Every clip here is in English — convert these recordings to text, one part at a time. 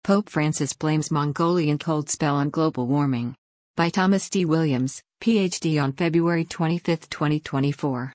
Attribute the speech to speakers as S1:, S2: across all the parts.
S1: Pope Francis blames Mongolian cold spell on global warming. By Thomas D. Williams, Ph.D. on February 25, 2024.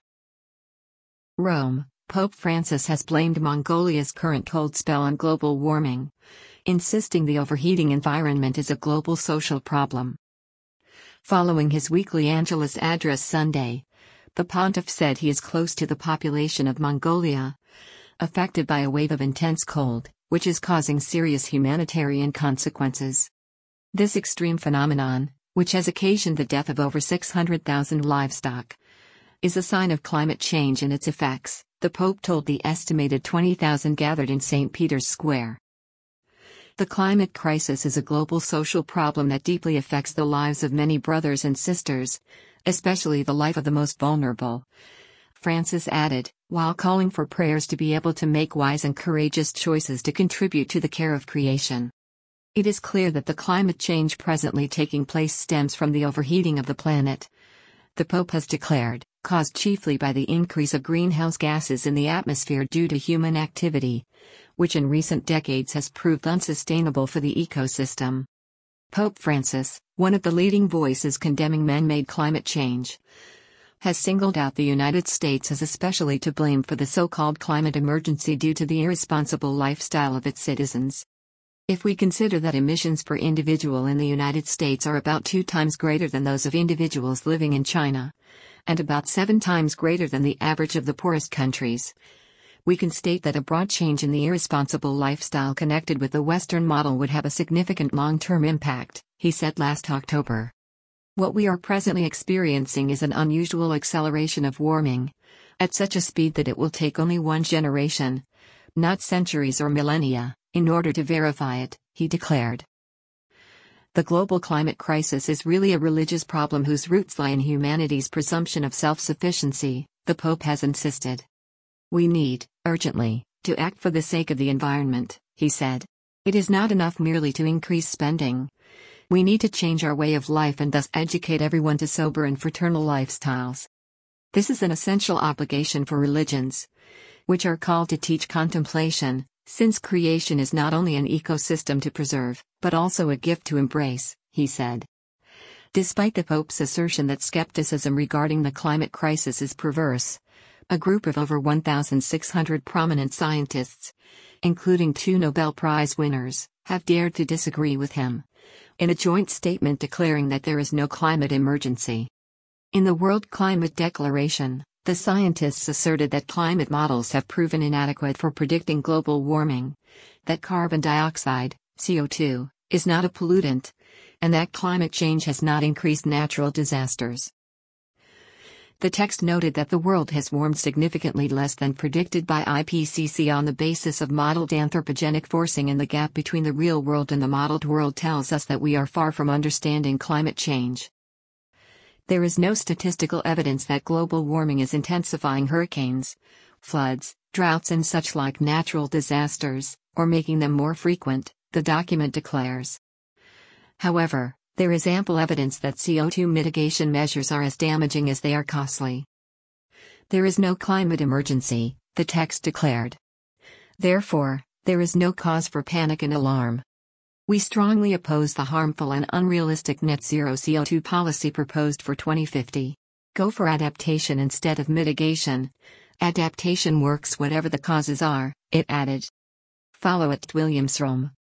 S1: Rome, Pope Francis has blamed Mongolia's current cold spell on global warming, insisting the overheating environment is a global social problem. Following his weekly Angelus address Sunday, the pontiff said he is close to the population of Mongolia, affected by a wave of intense cold, which is causing serious humanitarian consequences. This extreme phenomenon, which has occasioned the death of over 600,000 livestock, is a sign of climate change and its effects, the Pope told the estimated 20,000 gathered in St. Peter's Square. The climate crisis is a global social problem that deeply affects the lives of many brothers and sisters, especially the life of the most vulnerable, Francis added, while calling for prayers to be able to make wise and courageous choices to contribute to the care of creation. It is clear that the climate change presently taking place stems from the overheating of the planet, the Pope has declared, caused chiefly by the increase of greenhouse gases in the atmosphere due to human activity, which in recent decades has proved unsustainable for the ecosystem. Pope Francis, one of the leading voices condemning man-made climate change, has singled out the United States as especially to blame for the so-called climate emergency due to the irresponsible lifestyle of its citizens. If we consider that emissions per individual in the United States are about 2 times greater than those of individuals living in China, and about 7 times greater than the average of the poorest countries, we can state that a broad change in the irresponsible lifestyle connected with the Western model would have a significant long-term impact, he said last October. What we are presently experiencing is an unusual acceleration of warming, at such a speed that it will take only one generation, not centuries or millennia, in order to verify it, he declared. The global climate crisis is really a religious problem whose roots lie in humanity's presumption of self-sufficiency, the Pope has insisted. We need, urgently, to act for the sake of the environment, he said. It is not enough merely to increase spending. We need to change our way of life and thus educate everyone to sober and fraternal lifestyles. This is an essential obligation for religions, which are called to teach contemplation, since creation is not only an ecosystem to preserve, but also a gift to embrace, he said. Despite the Pope's assertion that skepticism regarding the climate crisis is perverse, a group of over 1,600 prominent scientists, including 2 Nobel Prize winners, have dared to disagree with him, in a joint statement declaring that there is no climate emergency. In the World Climate Declaration, the scientists asserted that climate models have proven inadequate for predicting global warming, that carbon dioxide, CO2, is not a pollutant, and that climate change has not increased natural disasters. The text noted that the world has warmed significantly less than predicted by IPCC on the basis of modeled anthropogenic forcing, and the gap between the real world and the modeled world tells us that we are far from understanding climate change. There is no statistical evidence that global warming is intensifying hurricanes, floods, droughts and such like natural disasters, or making them more frequent, the document declares. However, there is ample evidence that CO2 mitigation measures are as damaging as they are costly. There is no climate emergency, the text declared. Therefore, there is no cause for panic and alarm. We strongly oppose the harmful and unrealistic net zero CO2 policy proposed for 2050. Go for adaptation instead of mitigation. Adaptation works whatever the causes are, it added. Follow @WilliamsRome.